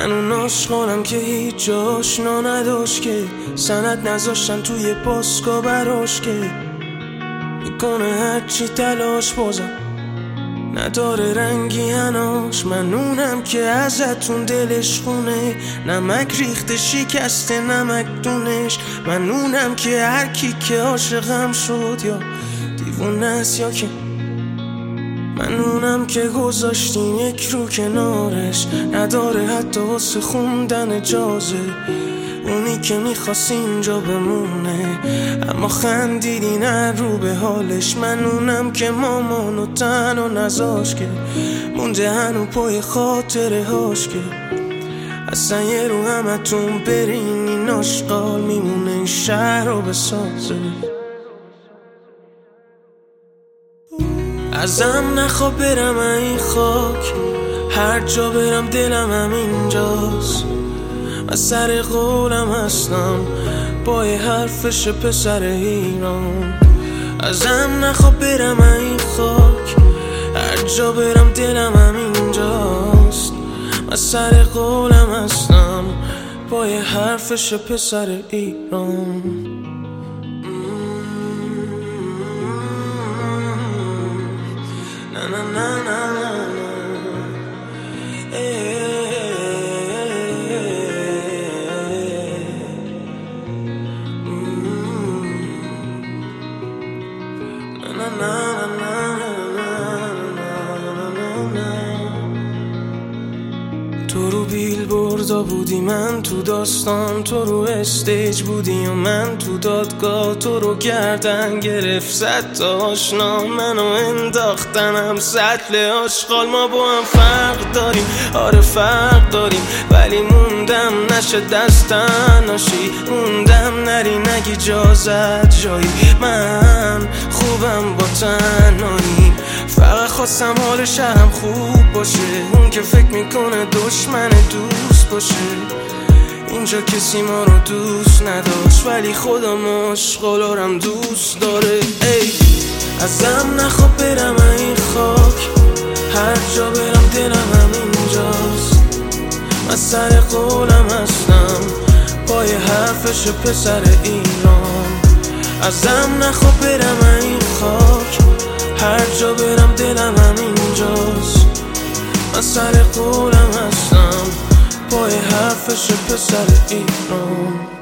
من اون عاشقانم که هیچ آشنا نداشت، که سند نذاشتن توی پاسکا براش، که میکنه هرچی تلاش بازم نداره رنگی هناش. من اونم که ازتون دلش خونه، نمک ریخته شکسته نمک دونش. من اونم که هر کی که عاشقم شد یا دیوونه است یا که من اونم که گذاشتیم یک رو کنارش، نداره حتی واسه خوندن اجازه. اونی که میخواست اینجا بمونه اما خندیدی نه رو به حالش. من اونم که مامانو تنها نذاش، که مونده هنو پای خاطره هاش، که اصلا یه رو همتون برین این آشغال میمونه این شهر رو بسازه. ازم نخوا برم این خاک، هر جا برم دلم همینجاست. من سر قولم هستم با یه حرفش پسر ایران. ازم نخوا برم این خاک، هر جا برم دلم همینجاست. من سر قولم هستم با یه حرفش پسر ایران. Na na na na na. Na na na na. تو رو بیل بردا بودی، من تو داستان، تو رو استیج بودی و من تو دادگاه. تو رو گردن گرفت صد تا آشنا، منو انداختنم سطل آشغال. ما با هم فرق داریم، آره فرق داریم، ولی موندم نشه دستن ناشی. موندم نری نگی اجازت جایی، من خوبم با تنهایی. فقط خواستم حال شهرم خوب باشه، اون که فکر میکنه دشمن دوست باشه. اینجا کسی ما رو دوست نداشت، ولی خودم عاشقالارم دوست داره. ای ازم نخوا برم این خاک، هر جا برم دلم همینجاست. من سر قولم هستم با یه حرفش پسر ایران. ازم نخوا برم این خاک، هر جا برم دلم همینجاست. من سر قولم هستم با یه حرفش پسر ایران.